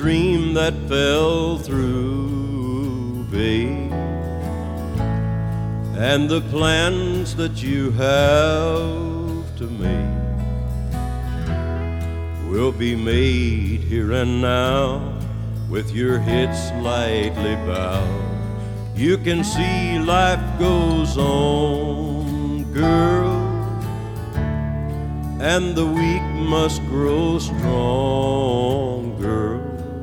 dream that fell through, babe, and the plans that you have to make will be made here and now with your head slightly bowed. You can see life goes on, girl, and the weak must grow strong.